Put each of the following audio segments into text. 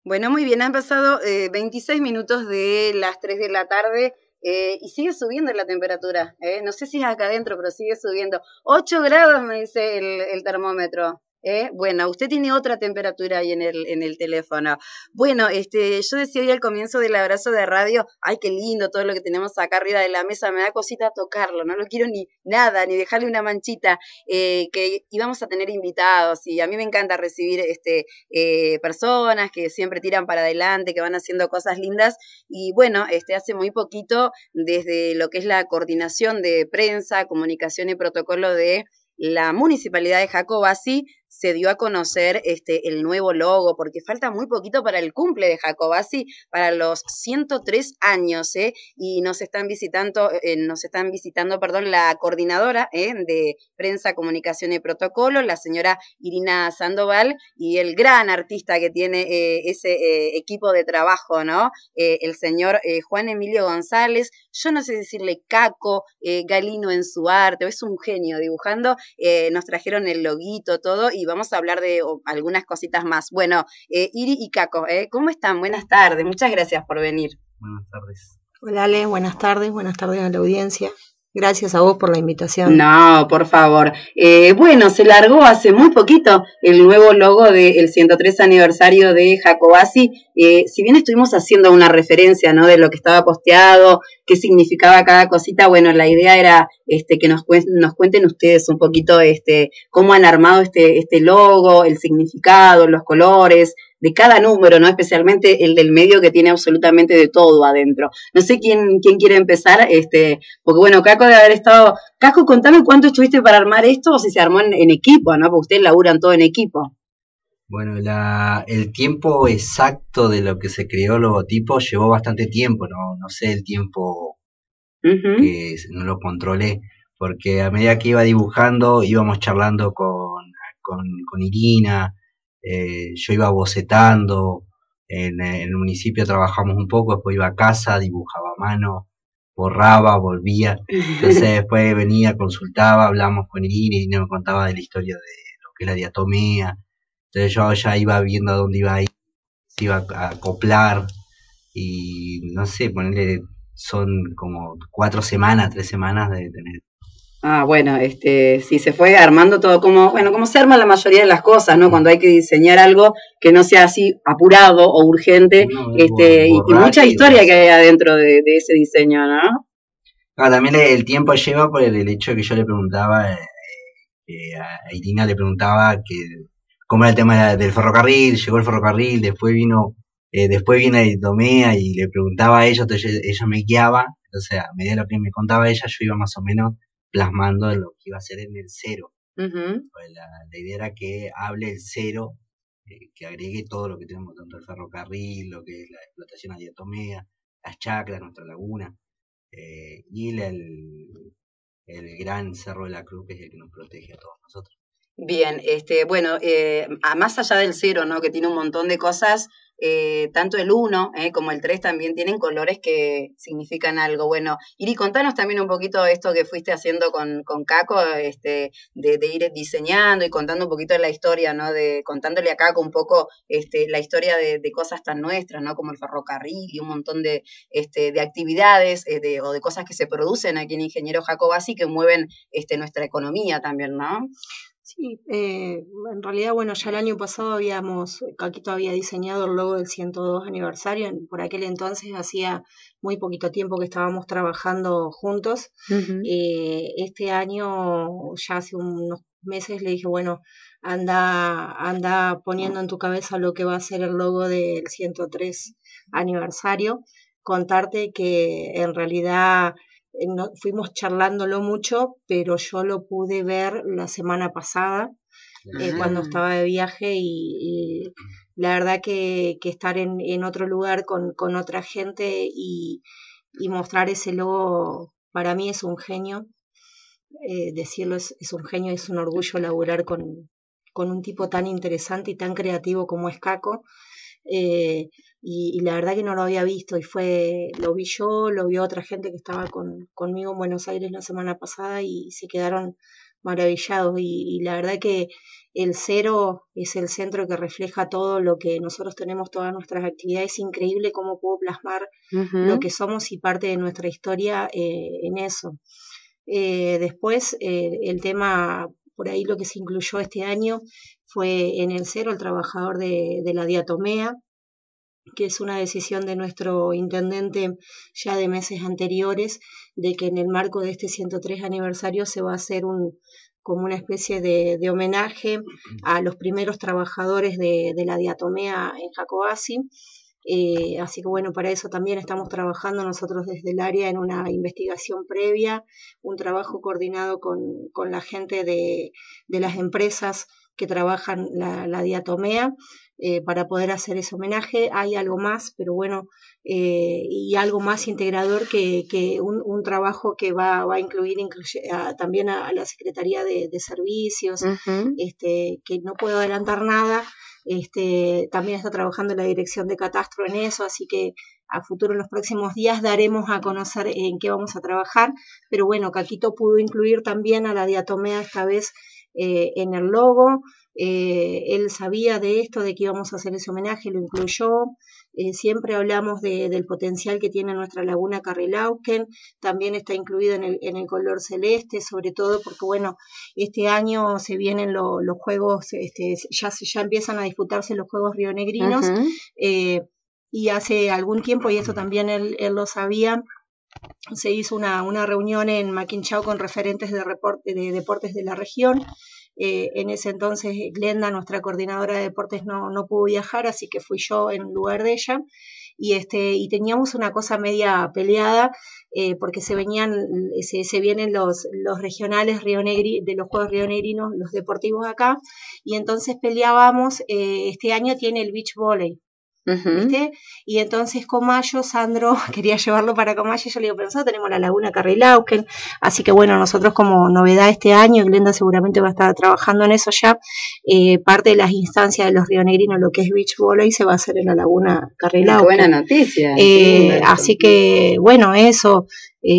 Bueno, muy bien, han pasado 26 minutos de las 3 de la tarde y sigue subiendo la temperatura. No sé si es acá adentro, pero sigue subiendo. 8 grados me dice el termómetro. Bueno, usted tiene otra temperatura ahí en el teléfono. Bueno, yo decía hoy al comienzo del abrazo de radio, ay, qué lindo todo lo que tenemos acá arriba de la mesa, me da cosita tocarlo, no lo quiero ni nada, ni dejarle una manchita, que íbamos a tener invitados y a mí me encanta recibir personas que siempre tiran para adelante, que van haciendo cosas lindas y bueno, hace muy poquito desde lo que es la coordinación de prensa, comunicación y protocolo de la Municipalidad de Jacobasi se dio a conocer el nuevo logo, porque falta muy poquito para el cumple de Jacobasi, para los 103 años, y nos están visitando, perdón, la coordinadora de prensa, comunicación y protocolo, la señora Irina Sandoval, y el gran artista que tiene ese equipo de trabajo, ¿no? El señor Juan Emilio González, yo no sé decirle Caco, Galino en su arte, es un genio dibujando, nos trajeron el loguito, todo, y vamos a hablar de algunas cositas más. Bueno, Iri y Caco, ¿cómo están? Buenas tardes, muchas gracias por venir. Buenas tardes. Hola Ale, buenas tardes a la audiencia. Gracias a vos por la invitación. No, por favor. Bueno, se largó hace muy poquito el nuevo logo del 103 aniversario de Jacobasi. Si bien estuvimos haciendo una referencia, ¿no?, de lo que estaba posteado, qué significaba cada cosita, bueno, la idea era que nos cuenten ustedes un poquito cómo han armado este logo, el significado, los colores de cada número, ¿no? Especialmente el del medio que tiene absolutamente de todo adentro. No sé quién quiere empezar, porque bueno, Caco debe haber estado. Caco, contame cuánto estuviste para armar esto o si se armó en equipo, ¿no? Porque ustedes laburan todo en equipo. Bueno, el tiempo exacto de lo que se creó el logotipo llevó bastante tiempo, no sé el tiempo que no lo controlé, porque a medida que iba dibujando íbamos charlando con Irina, yo iba bocetando, en el municipio trabajamos un poco, después iba a casa, dibujaba a mano, borraba, volvía, entonces después venía, consultaba, hablamos con Irina, Irina me contaba de la historia de lo que es la diatomea, entonces yo ya iba viendo a dónde iba a ir, se iba a acoplar, y no sé, ponerle, son como 4 semanas, 3 semanas de tener. Ah, bueno, sí, se fue armando todo como se arma la mayoría de las cosas, ¿no? Cuando hay que diseñar algo que no sea así apurado o urgente, No, y mucha historia que hay adentro de ese diseño, ¿no? también el tiempo lleva por el hecho de que yo le preguntaba, a Irina le preguntaba que cómo era el tema del ferrocarril, llegó el ferrocarril, después vino el Domea y le preguntaba a ella, entonces ella me guiaba, entonces a medida de lo que me contaba ella, yo iba más o menos plasmando lo que iba a ser en el cero. Pues la idea era que hable el cero, que agregue todo lo que tenemos, tanto el ferrocarril, lo que es la explotación a diatomea, las chacras, nuestra laguna, y el gran Cerro de la Cruz, que es el que nos protege a todos nosotros. Bien, bueno, más allá del cero, ¿no?, que tiene un montón de cosas, tanto el 1 como el 3 también tienen colores que significan algo. Bueno, Iri, contanos también un poquito esto que fuiste haciendo con Caco, de ir diseñando y contando un poquito la historia, ¿no?, contándole a Caco un poco la historia de cosas tan nuestras, ¿no?, como el ferrocarril y un montón de actividades o de cosas que se producen aquí en Ingeniero Jacobasi que mueven nuestra economía también, ¿no? Sí, en realidad, bueno, ya el año pasado Caquito había diseñado el logo del 102 aniversario, por aquel entonces hacía muy poquito tiempo que estábamos trabajando juntos. Este año, ya hace unos meses, le dije, bueno, anda poniendo en tu cabeza lo que va a ser el logo del 103 aniversario. Contarte que en realidad fuimos charlándolo mucho, pero yo lo pude ver la semana pasada, cuando estaba de viaje y la verdad que estar en otro lugar con otra gente y mostrar ese logo para mí es un genio. Decirlo es un genio, es un orgullo laburar con un tipo tan interesante y tan creativo como es Caco. Y la verdad que no lo había visto lo vi yo, lo vio otra gente que estaba conmigo en Buenos Aires la semana pasada y se quedaron maravillados y la verdad que el cero es el centro que refleja todo lo que nosotros tenemos, todas nuestras actividades. Es increíble cómo puedo plasmar lo que somos y parte de nuestra historia en eso. Después, el tema, por ahí lo que se incluyó este año fue en el cero el trabajador de la diatomea, que es una decisión de nuestro intendente ya de meses anteriores, de que en el marco de este 103 aniversario se va a hacer como una especie de homenaje a los primeros trabajadores de la diatomea en Jacobasi. Así que bueno, para eso también estamos trabajando nosotros desde el área en una investigación previa, un trabajo coordinado con la gente de las empresas que trabajan la diatomea, para poder hacer ese homenaje. Hay algo más, pero bueno, y algo más integrador que un trabajo que va a incluir también a la Secretaría de Servicios, que no puedo adelantar nada. También está trabajando la Dirección de Catastro en eso, así que a futuro en los próximos días daremos a conocer en qué vamos a trabajar, pero bueno, Caquito pudo incluir también a la diatomea esta vez en el logo. Él sabía de esto, de que íbamos a hacer ese homenaje, lo incluyó. Siempre hablamos del potencial que tiene nuestra laguna Carrilauken, también está incluido en el color celeste, sobre todo porque bueno, este año se vienen los juegos, ya empiezan a disputarse los Juegos rionegrinos, y hace algún tiempo, y esto también él lo sabía, se hizo una reunión en Maquinchao con referentes de deportes de la región. En ese entonces Glenda, nuestra coordinadora de deportes, no pudo viajar, así que fui yo en lugar de ella, y teníamos una cosa media peleada, porque se vienen los regionales de los Juegos rionegrinos, los deportivos acá, y entonces peleábamos. Este año tiene el beach volley, ¿viste? Y entonces Comayo, Sandro quería llevarlo para Comayo, y yo le digo, pero nosotros tenemos la laguna Carrilauken, así que bueno, nosotros como novedad este año, y Glenda seguramente va a estar trabajando en eso ya, parte de las instancias de los rionegrinos, lo que es beach volley, se va a hacer en la laguna Carrilauken. Qué buena noticia. Así que bueno, eso.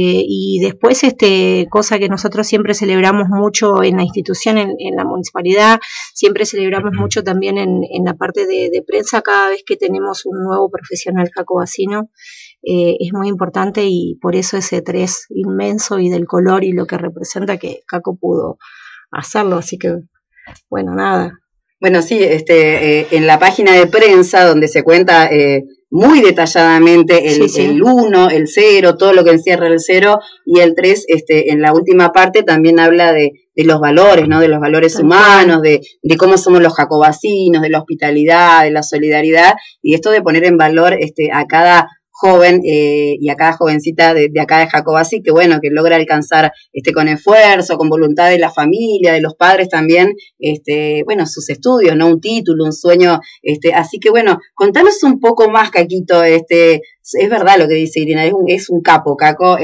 Y después, cosa que nosotros siempre celebramos mucho en la institución, en la municipalidad, siempre celebramos mucho también en la parte de prensa, cada vez que tenemos un nuevo profesional jacobacino, es muy importante, y por eso ese 3 inmenso y del color y lo que representa, que Caco pudo hacerlo, así que bueno, nada. Bueno, sí, en la página de prensa donde se cuenta muy detalladamente el 1, el 0, todo lo que encierra el 0, y el 3, en la última parte también habla de los valores, ¿no? De los valores humanos, de cómo somos los jacobacinos, de la hospitalidad, de la solidaridad, y esto de poner en valor a cada joven y a cada jovencita de acá de Jacobasi, que bueno, que logra alcanzar con esfuerzo, con voluntad de la familia, de los padres también, bueno, sus estudios, ¿no? Un título, un sueño, así que bueno, contanos un poco más, Caquito, es verdad lo que dice Irina, es un capo, Caco,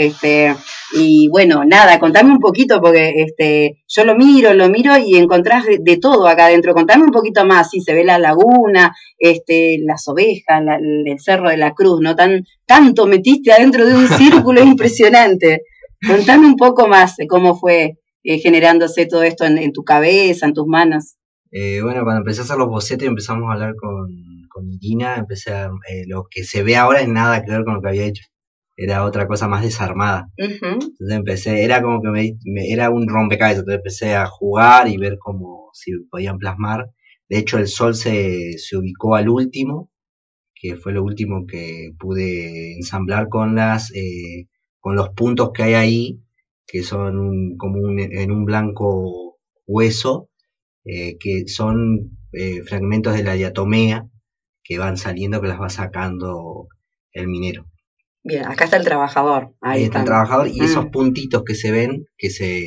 y bueno, nada, contame un poquito, porque yo lo miro y encontrás de todo acá adentro. Contame un poquito más, sí, se ve la laguna, las ovejas, el Cerro de la Cruz, ¿no? Tanto metiste adentro de un círculo impresionante. Contame un poco más de cómo fue generándose todo esto en tu cabeza, en tus manos. Bueno, cuando empecé a hacer los bocetos y empezamos a hablar con Irina, lo que se ve ahora es nada que ver con lo que había hecho. Era otra cosa más desarmada. Entonces era como que era un rompecabezas. Entonces empecé a jugar y ver cómo si podían plasmar. De hecho, el sol se ubicó al último, que fue lo último que pude ensamblar con los puntos que hay ahí, que son en un blanco hueso, que son fragmentos de la diatomea que van saliendo, que las va sacando el minero. Bien, acá está el trabajador. Ahí está el trabajador, y esos puntitos que se ven, que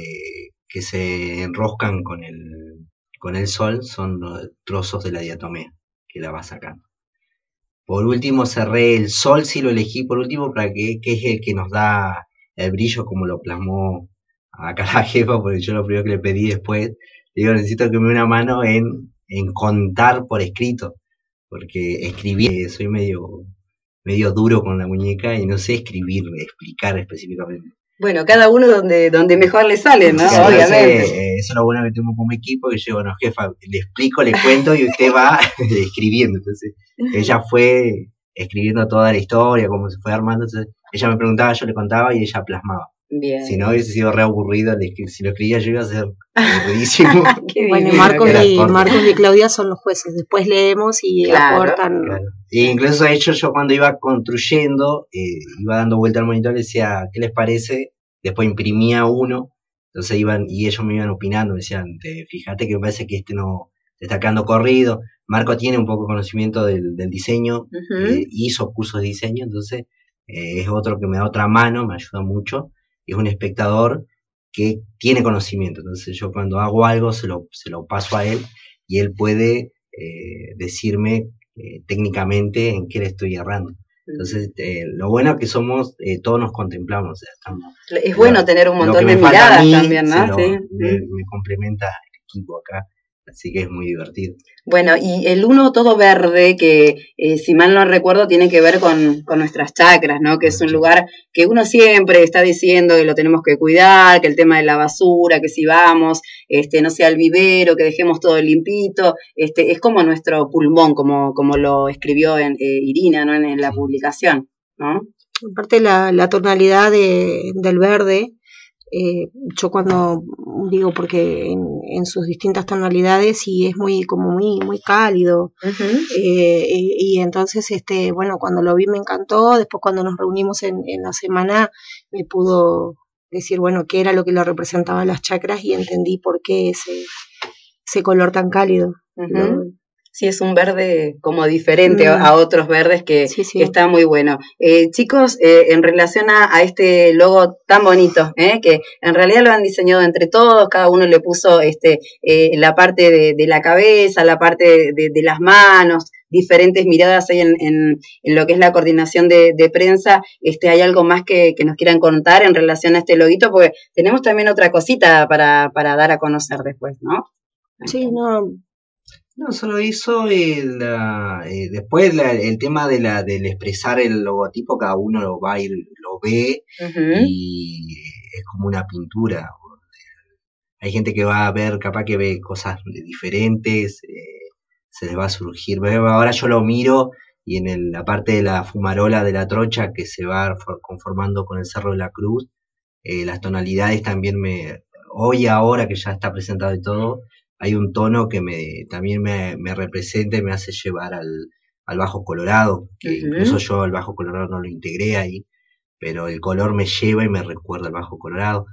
se enroscan con el sol, son los trozos de la diatomea que la va sacando. Por último cerré el sol, sí lo elegí por último, para que es el que nos da el brillo, como lo plasmó acá la jefa, porque yo lo primero que le pedí después, digo, necesito que me dé una mano en contar por escrito, porque escribir, soy medio duro con la muñeca y no sé explicar específicamente. Bueno, cada uno donde mejor le sale, ¿no? Claro, Obviamente. Eso es lo bueno que tenemos como equipo, que yo, bueno, jefa, le explico, le cuento y usted va escribiendo. Entonces, ella fue escribiendo toda la historia, cómo se fue armando. Entonces, ella me preguntaba, yo le contaba y ella plasmaba. Bien. Si no, hubiese sido re aburrido. Si lo escribía yo iba a ser aburridísimo. Bueno, Marcos y Claudia son los jueces. Después leemos y aportan. Claro. E incluso a ellos, yo cuando iba construyendo, iba dando vuelta al monitor, decía, ¿qué les parece? Después imprimía uno, entonces iban, y ellos me iban opinando, me decían, fíjate que me parece que este no te está quedando corrido. Marco tiene un poco de conocimiento del diseño, hizo cursos de diseño, entonces es otro que me da otra mano, me ayuda mucho, y es un espectador que tiene conocimiento. Entonces yo cuando hago algo se lo paso a él y él puede decirme técnicamente en qué le estoy errando. Entonces, lo bueno es que somos, todos nos contemplamos. O sea, estamos, es bueno tener un montón de miradas también, ¿no? Me complementa el equipo acá, así que es muy divertido. Bueno, y el uno todo verde, que si mal no recuerdo tiene que ver con nuestras chacras, ¿no? Que es un lugar que uno siempre está diciendo que lo tenemos que cuidar, que el tema de la basura, que si vamos, no sea el vivero, que dejemos todo limpito, es como nuestro pulmón, como lo escribió Irina, ¿no? En la publicación, ¿no? Aparte la tonalidad del verde, yo cuando digo, porque en sus distintas tonalidades y es muy cálido, y entonces bueno, cuando lo vi me encantó. Después cuando nos reunimos en la semana me pudo decir, bueno, qué era lo que le representaba las chakras y entendí por qué ese color tan cálido. Sí, es un verde como diferente a otros verdes que está muy bueno. Chicos, en relación a este logo tan bonito, que en realidad lo han diseñado entre todos, cada uno le puso la parte de la cabeza, la parte de las manos, diferentes miradas ahí en lo que es la coordinación de prensa. ¿Hay algo más que nos quieran contar en relación a este loguito? Porque tenemos también otra cosita para dar a conocer después, ¿no? Sí, no, solo eso, después el tema del expresar el logotipo, cada uno lo va y lo ve, y es como una pintura. Hay gente que va a ver, capaz que ve cosas diferentes, se les va a surgir. Ahora yo lo miro y en la parte de la fumarola de la trocha que se va conformando con el Cerro de la Cruz, las tonalidades también hoy ahora que ya está presentado y todo, hay un tono que también me representa y me hace llevar al Bajo Colorado, que incluso yo al Bajo Colorado no lo integré ahí, pero el color me lleva y me recuerda al Bajo Colorado.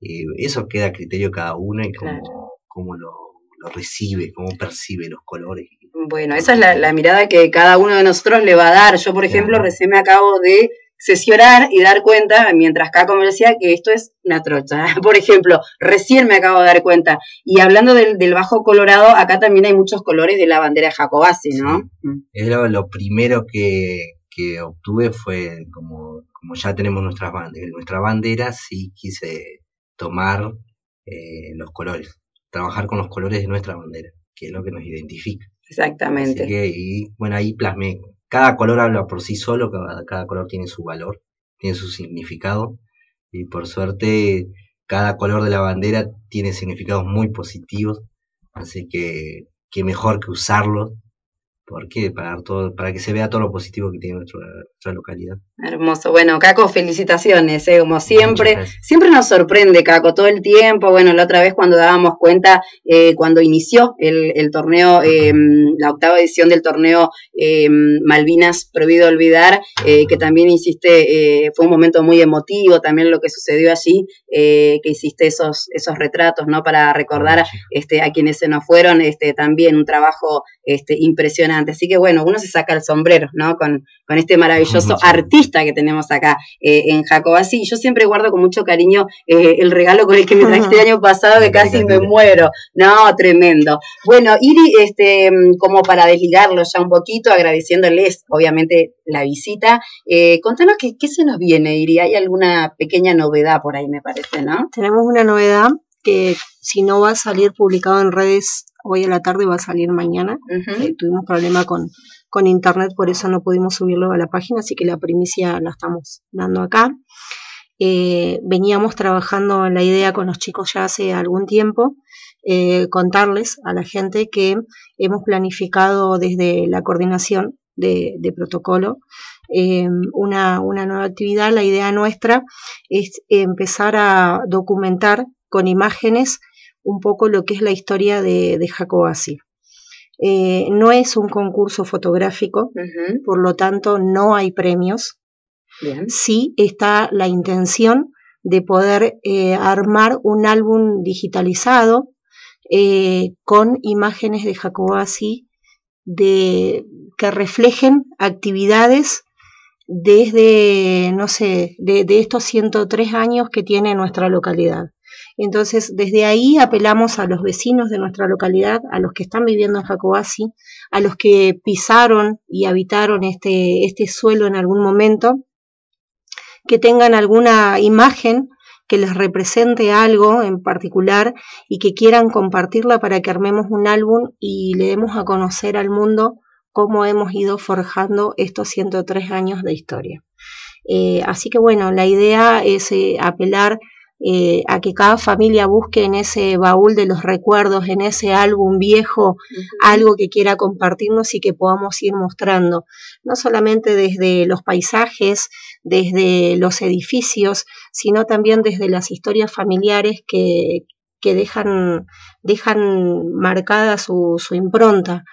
Eso queda a criterio de cada uno y cómo lo recibe, cómo percibe los colores. Bueno, esa es la mirada que cada uno de nosotros le va a dar. Yo, por ejemplo, recién me acabo de sesionar y dar cuenta, mientras Caco me decía, que esto es una trocha. Por ejemplo, recién me acabo de dar cuenta. Y hablando del Bajo Colorado, acá también hay muchos colores de la bandera de Jacobasi, ¿no? Sí. Es lo primero que obtuve fue, como ya tenemos nuestra bandera, sí quise tomar los colores, trabajar con los colores de nuestra bandera, que es lo que nos identifica. Exactamente. Así que, y bueno, ahí plasmé. Cada color habla por sí solo, cada color tiene su valor, tiene su significado, y por suerte cada color de la bandera tiene significados muy positivos, así que qué mejor que usarlos, porque para que se vea todo lo positivo que tiene nuestra localidad. Hermoso. Bueno, Caco, felicitaciones, como siempre. Siempre nos sorprende, Caco, todo el tiempo. Bueno, la otra vez cuando dábamos cuenta, cuando inició el torneo, la octava edición del torneo Malvinas Prohibido Olvidar, que también hiciste, fue un momento muy emotivo también lo que sucedió allí, que hiciste esos retratos, ¿no? Para recordar a quienes se nos fueron, también un trabajo impresionante. Así que bueno, uno se saca el sombrero, ¿no? Con este maravilloso artista que tenemos acá en Jacobasi. Yo siempre guardo con mucho cariño el regalo con el que me trajiste el año pasado, que casi me muero. No, tremendo. Bueno, Iri, como para desligarlo ya un poquito, agradeciéndoles, obviamente, la visita, contanos qué se nos viene, Iri. ¿Hay alguna pequeña novedad por ahí, me parece, no? Tenemos una novedad que si no va a salir publicado en redes hoy a la tarde, va a salir mañana. Tuvimos problema con internet, por eso no pudimos subirlo a la página, así que la primicia la estamos dando acá. veníamos trabajando en la idea con los chicos ya hace algún tiempo, contarles a la gente que hemos planificado desde la coordinación de protocolo una nueva actividad. La idea nuestra es empezar a documentar con imágenes un poco lo que es la historia de Jacobacci. No es un concurso fotográfico, por lo tanto no hay premios. Bien. Sí está la intención de poder armar un álbum digitalizado con imágenes de Jacobacci que reflejen actividades desde, no sé, de estos 103 años que tiene nuestra localidad. Entonces, desde ahí apelamos a los vecinos de nuestra localidad, a los que están viviendo en Jacobacci, a los que pisaron y habitaron este suelo en algún momento, que tengan alguna imagen que les represente algo en particular y que quieran compartirla para que armemos un álbum y le demos a conocer al mundo cómo hemos ido forjando estos 103 años de historia. Así que bueno, la idea es apelar a que cada familia busque en ese baúl de los recuerdos, en ese álbum viejo, algo que quiera compartirnos y que podamos ir mostrando, no solamente desde los paisajes, desde los edificios, sino también desde las historias familiares que dejan marcada su impronta.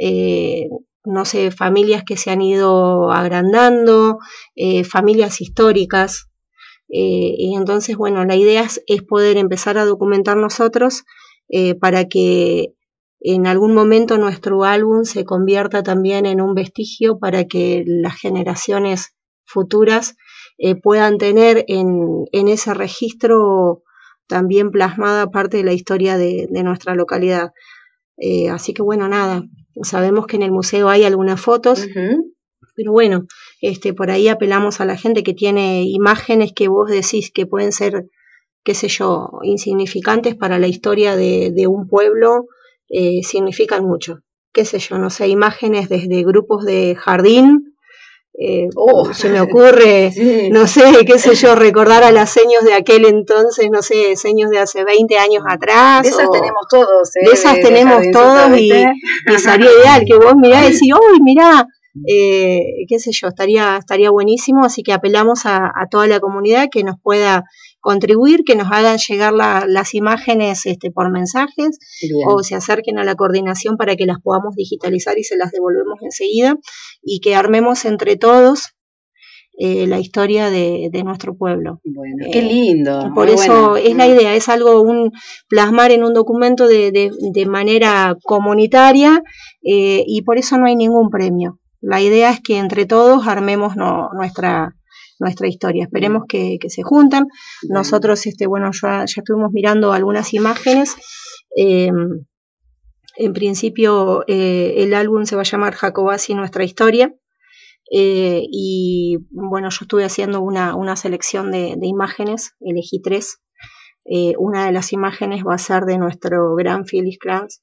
No sé, familias que se han ido agrandando, familias históricas. Y entonces, bueno, la idea es poder empezar a documentar nosotros para que en algún momento nuestro álbum se convierta también en un vestigio para que las generaciones futuras puedan tener en ese registro también plasmada parte de la historia de nuestra localidad. Así que bueno, nada, sabemos que en el museo hay algunas fotos, pero bueno, por ahí apelamos a la gente que tiene imágenes que vos decís que pueden ser, qué sé yo, insignificantes para la historia de un pueblo, significan mucho. Qué sé yo, no sé, imágenes desde grupos de jardín, se me ocurre, sí. No sé, qué sé yo, recordar a las seños de aquel entonces, no sé, seños de hace 20 años atrás. De esas tenemos todos, de esas tenemos todos y sería ideal que vos mirá y decís, uy, mirá, qué sé yo, estaría buenísimo, así que apelamos a toda la comunidad que nos pueda contribuir, que nos hagan llegar las imágenes por mensajes. Bien. O se acerquen a la coordinación para que las podamos digitalizar y se las devolvemos enseguida y que armemos entre todos la historia de nuestro pueblo. Bueno, qué lindo. Por eso bueno. Es la idea, es algo plasmar en un documento de manera comunitaria y por eso no hay ningún premio. La idea es que entre todos armemos nuestra historia. Esperemos que se juntan. Nosotros, bueno, ya estuvimos mirando algunas imágenes. En principio, el álbum se va a llamar Jacobacci, nuestra historia. Y bueno, yo estuve haciendo una selección de imágenes, elegí 3. Una de las imágenes va a ser de nuestro gran Philip Krantz,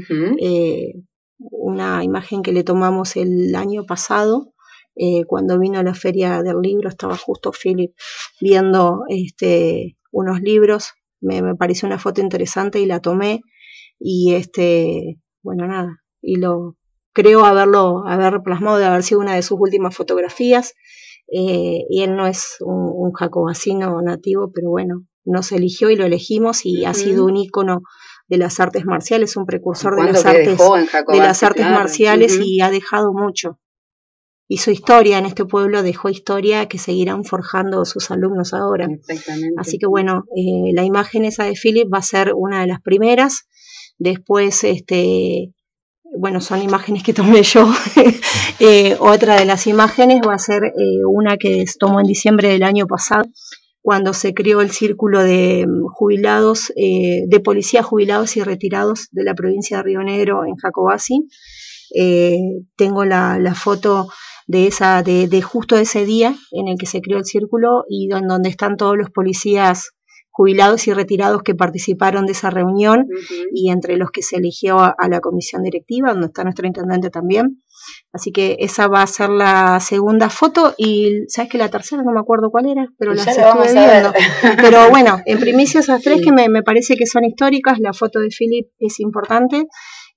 una imagen que le tomamos el año pasado, cuando vino a la Feria del Libro. Estaba justo Philip viendo unos libros, me pareció una foto interesante y la tomé y bueno, nada, y creo haber plasmado, de haber sido una de sus últimas fotografías, y él no es un jacobacino nativo, pero bueno, nos eligió y lo elegimos y ha sido un ícono de las artes marciales, un precursor de las artes marciales, y ha dejado mucho. Hizo historia en este pueblo, dejó historia que seguirán forjando sus alumnos ahora. Exactamente. Así que bueno, la imagen esa de Philip va a ser una de las primeras. Después, bueno, son imágenes que tomé yo. Otra de las imágenes va a ser una que tomó en diciembre del año pasado, cuando se creó el círculo de jubilados, de policías jubilados y retirados de la provincia de Río Negro en Jacobacci. Tengo la foto de justo ese día en el que se creó el círculo y donde están todos los policías jubilados y retirados que participaron de esa reunión, y entre los que se eligió a la comisión directiva, donde está nuestro intendente también. Así que esa va a ser la segunda foto y sabes que la tercera no me acuerdo cuál era, pero Y las ya la estuve vamos a viendo. ver. Pero bueno, en primicia esas tres Sí. que me parece que son históricas. La foto de Philip es importante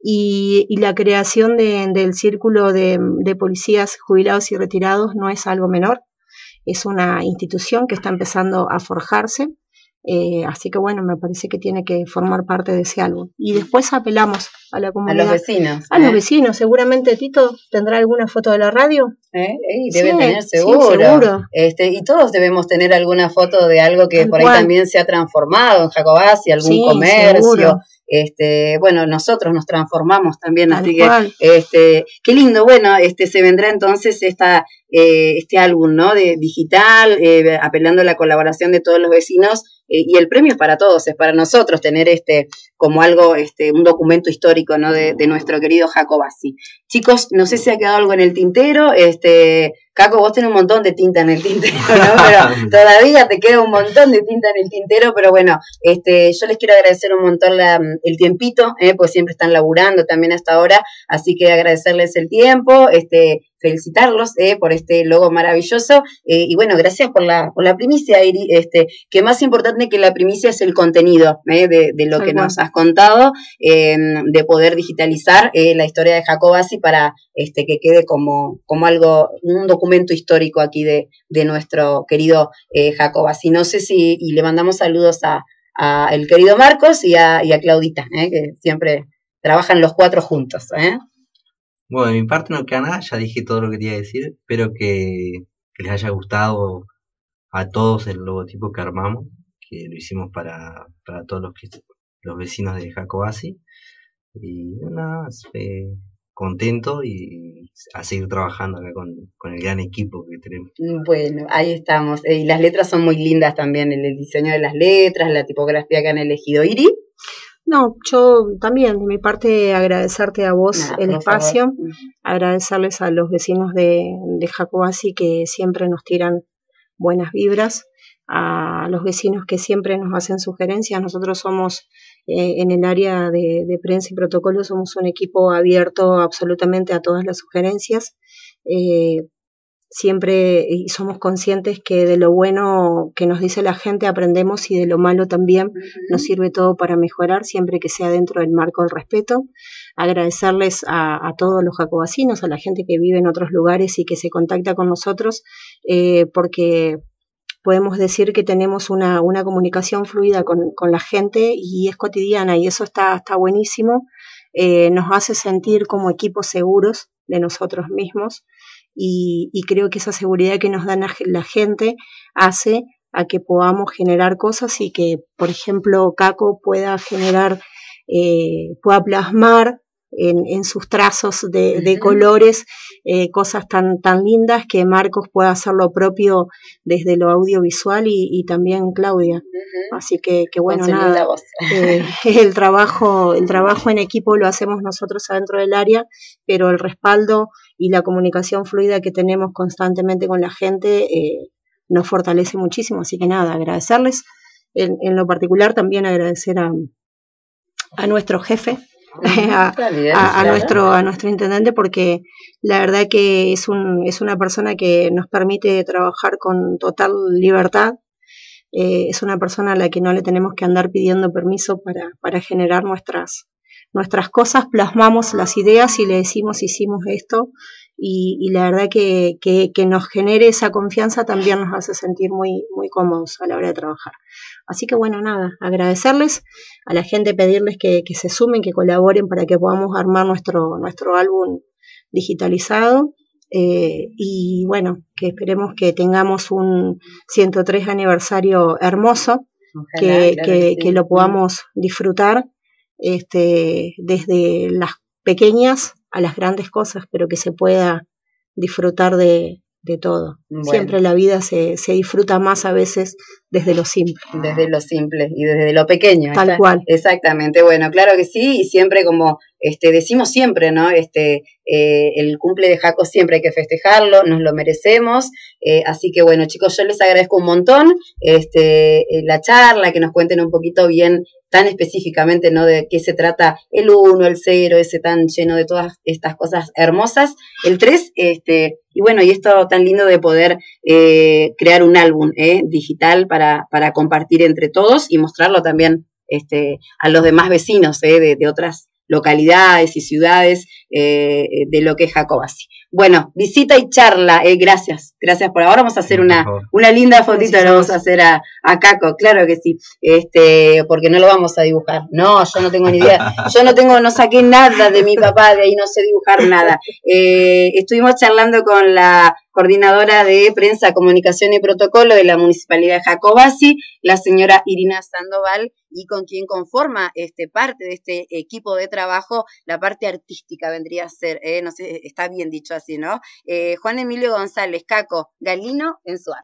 y la creación del círculo de policías jubilados y retirados no es algo menor. Es una institución que está empezando a forjarse. Así que bueno, me parece que tiene que formar parte de ese álbum. Y después apelamos a la A comunidad. los vecinos. A los vecinos, seguramente Tito tendrá alguna foto de la radio. Debe Sí, tener sí, seguro. seguro. Y todos debemos tener alguna foto de algo que Tal por ahí cual. también se ha transformado en Jacobasi, algún Sí, comercio. seguro. Bueno, nosotros nos transformamos también, Tal así cual. que qué lindo. Bueno, se vendrá entonces este álbum, ¿no? De digital, apelando a la colaboración de todos los vecinos, y el premio es para todos, es para nosotros tener como algo, un documento histórico, ¿no? De nuestro querido Jacobasi. Chicos, no sé si ha quedado algo en el tintero. Caco, vos tenés un montón de tinta en el tintero, ¿no? Pero todavía te queda un montón de tinta en el tintero, pero bueno, yo les quiero agradecer un montón el tiempito, pues siempre están laburando también hasta ahora, así que agradecerles el tiempo, felicitarlos por este logo maravilloso, y bueno, gracias por la primicia, Iri, que más importante que la primicia es el contenido de lo que nos has contado, de poder digitalizar la historia de Jacobasi para que quede como algo, un documento histórico aquí de nuestro querido Jacobasi. No sé y le mandamos saludos a el querido Marcos y a Claudita, que siempre trabajan los cuatro juntos. Bueno, de mi parte no queda nada, ya dije todo lo que quería decir. Espero que les haya gustado a todos el logotipo que armamos, que lo hicimos para todos los vecinos de Jacobasi. Y nada más, contento y a seguir trabajando acá con el gran equipo que tenemos. Bueno, ahí estamos. Y las letras son muy lindas también, el diseño de las letras, la tipografía que han elegido. ¿Iri? No, yo también, de mi parte, agradecerte a vos el espacio, favor. agradecerles a los vecinos de Jacobasi que siempre nos tiran buenas vibras, a los vecinos que siempre nos hacen sugerencias. Nosotros somos, en el área de prensa y protocolo, somos un equipo abierto absolutamente a todas las sugerencias. Siempre y somos conscientes que de lo bueno que nos dice la gente aprendemos y de lo malo también. Nos sirve todo para mejorar, siempre que sea dentro del marco del respeto. Agradecerles a todos los jacobasinos, a la gente que vive en otros lugares y que se contacta con nosotros, porque podemos decir que tenemos una comunicación fluida con la gente y es cotidiana, y eso está buenísimo. Nos hace sentir como equipos seguros de nosotros mismos. Y creo que esa seguridad que nos da la gente hace a que podamos generar cosas y que, por ejemplo, Caco pueda generar, pueda plasmar en sus trazos de colores cosas tan lindas, que Marcos pueda hacer lo propio desde lo audiovisual y también Claudia. Así que bueno, nada, el trabajo en equipo lo hacemos nosotros adentro del área, pero el respaldo y la comunicación fluida que tenemos constantemente con la gente nos fortalece muchísimo. Así que nada, agradecerles. En lo particular también agradecer a nuestro jefe, a nuestro intendente, porque la verdad que es una persona que nos permite trabajar con total libertad. Es una persona a la que no le tenemos que andar pidiendo permiso para generar nuestras cosas. Plasmamos las ideas y le decimos hicimos esto, y la verdad que nos genere esa confianza también nos hace sentir muy cómodos a la hora de trabajar. Así que bueno, nada, agradecerles a la gente, pedirles que se sumen, que colaboren para que podamos armar nuestro álbum digitalizado. Y bueno, que esperemos que tengamos un 103 aniversario hermoso. Ojalá, que lo podamos disfrutar desde las pequeñas a las grandes cosas, pero que se pueda disfrutar de todo. Siempre la vida se disfruta más a veces desde lo simple. Desde lo simple y desde lo pequeño. Tal cual. Exactamente, bueno, claro que sí, y siempre como decimos siempre, ¿no? El cumple de Jaco siempre hay que festejarlo, nos lo merecemos, así que bueno, chicos, yo les agradezco un montón la charla, que nos cuenten un poquito bien tan específicamente, ¿no? De qué se trata el 1, el 0, ese tan lleno de todas estas cosas hermosas, el 3, y bueno, y esto tan lindo de poder crear un álbum digital para compartir entre todos y mostrarlo también a los demás vecinos de otras localidades y ciudades de lo que es Jacobasi. Bueno, visita y charla, gracias por ahora. Vamos a hacer una linda fotito, lo vamos a hacer a Caco, claro que sí, porque no lo vamos a dibujar. No, yo no tengo ni idea, no saqué nada de mi papá, de ahí no sé dibujar nada. Estuvimos charlando con la coordinadora de prensa, comunicación y protocolo de la Municipalidad de Jacobasi, la señora Irina Sandoval, y con quien conforma parte de este equipo de trabajo, la parte artística vendría a ser, no sé, está bien dicho así, ¿no? Juan Emilio González, Caco Galino en su arte.